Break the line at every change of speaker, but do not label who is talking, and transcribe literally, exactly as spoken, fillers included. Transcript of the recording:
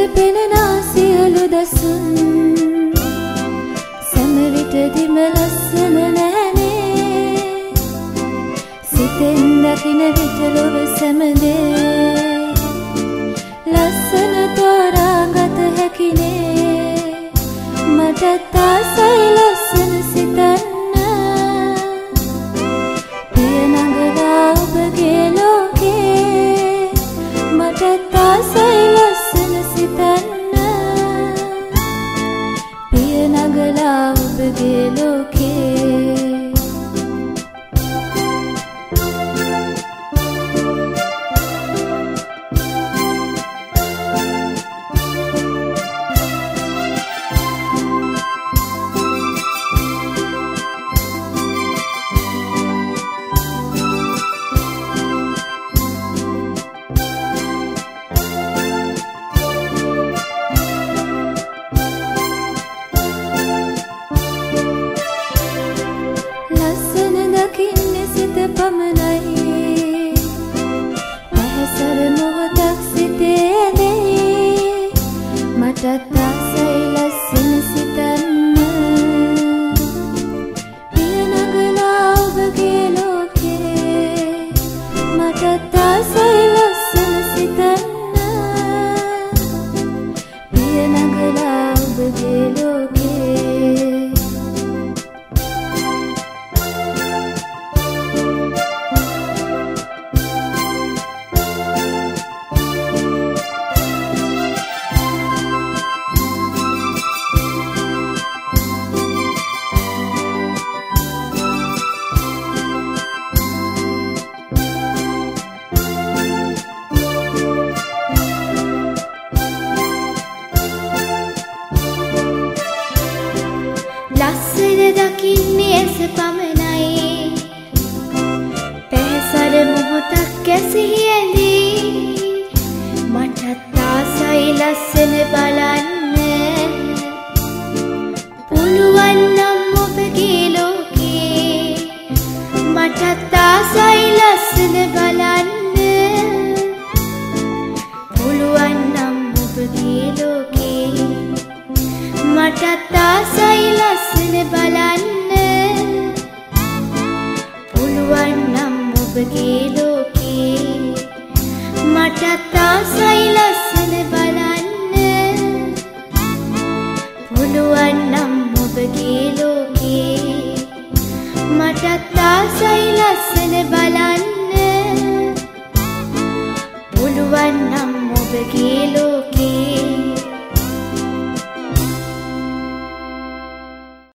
පෙනෙනා සියලු දසුන් සෑම විටදීම ලස්සන නැහනේ. සිතෙන් දකින විට ලොව සෑම දේ ලස්සන තෝරාගත හැකිනේ. මටත් ආසයි ලස්සන සිතන්න පිය නගලා ඔබගේ ලෝකේ. මටත් ආසයි ලස්සන සිතන්න පිය නගලා ඔබගේ ලෝකේ. දකින්නේ සිත පමණයි. පැහැසර මොහොතක් සිතේදී මටත් ආසයි ලස්සන සිතන්න පිය නගලා ඔබගේ ලෝකේ. මටත් ආසයි ලස්සන සිතන්න පිය නගලා ඔබගේ ලෝකේ. ලස්සන දකින්නේ ඇස පමණයි. පැහැසර මොහොතක් ඇසෙහි ඇඳී මටත් ආසයි ලස්සන බලන්න. පුළුවන් නම් ඔබගේ ලෝකේ. මටත් ආසයි ලස්සන බලන්න. පුළුවන් නම් ඔබගේ ලෝකේ. මටත් ආසයි ලස්සන බලන්න.